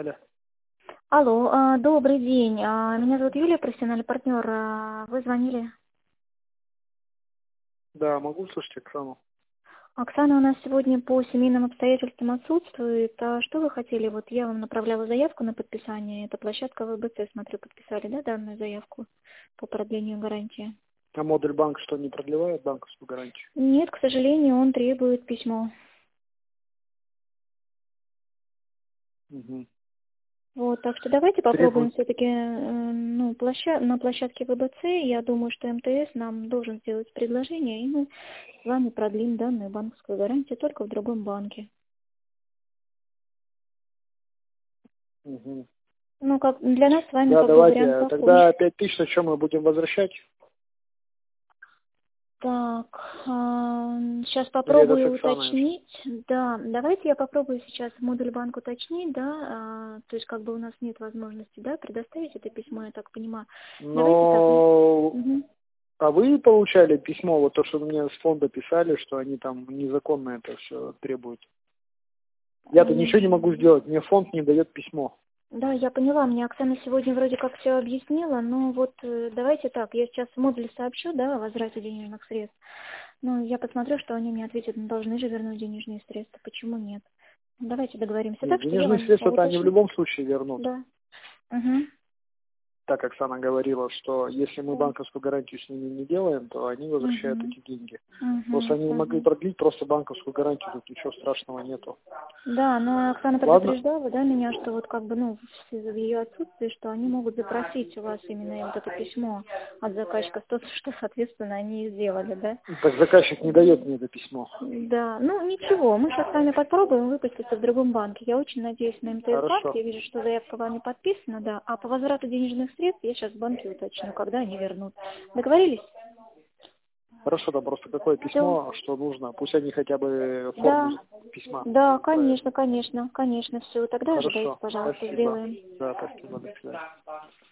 Алло. Алло, добрый день. Меня зовут Юлия, профессиональный партнер. Вы звонили? Да, могу слышать Оксану. Оксана у нас сегодня по семейным обстоятельствам отсутствует. А что вы хотели? Вот я вам направляла заявку на подписание. Это площадка ВБЦ, смотрю, подписали, да, данную заявку по продлению гарантии? А модуль банк что, не продлевает банковскую гарантию? Нет, к сожалению, он требует письмо. Угу. Вот, так что давайте попробуем Требует. все-таки на площадке ВБЦ. Я думаю, что МТС нам должен сделать предложение, и мы с вами продлим данную банковскую гарантию только в другом банке. Угу. Ну, как для нас с вами Да, как бы вариант давайте. какой? Тогда 5000 на чем мы будем возвращать? Так, сейчас Или это с попробую Оксаной уже? уточнить. Да, давайте я попробую сейчас модуль банк уточнить, да, то есть как бы у нас нет возможности, да, предоставить это письмо, я так понимаю. Давайте так. Но... Мгм. А вы получали письмо, вот то, что мне с фонда писали, что они там незаконно это все требуют? Я-то ничего не могу сделать, мне фонд не дает письмо. Да, я поняла, мне Оксана сегодня вроде как все объяснила, но вот давайте так, я сейчас в модуле сообщу, да, о возврате денежных средств, но я посмотрю, что они мне ответят, ну, должны же вернуть денежные средства, почему нет? Давайте договоримся Нет, так, что я денежные вам средства-то они в уточню. любом случае вернут. Да. Угу. Так Оксана говорила, что если мы банковскую гарантию с ними не делаем, то они возвращают Угу. эти деньги. Просто Угу. они не могли Угу. продлить просто банковскую гарантию, тут ничего страшного нету. Да, но Оксана Ладно? предупреждала, да, меня, что вот как бы, ну, в ее отсутствии, что они могут запросить у вас именно вот это письмо от заказчика, что, соответственно, они и сделали, да. Так заказчик не дает мне это письмо. Да, ну ничего, мы сейчас с вами попробуем выпуститься в другом банке. Я очень надеюсь на МТС банк, Хорошо. я вижу, что заявка вами подписана, да, а по возврату денежных средств я сейчас в банке уточню, когда они вернут. Договорились? Хорошо, да, просто какое Все. письмо, что нужно. Пусть они хотя бы форму Да, письма да, отправят. конечно, все. Тогда ожидайте, Хорошо, пожалуйста, спасибо. сделаем. Да, спасибо, до свидания.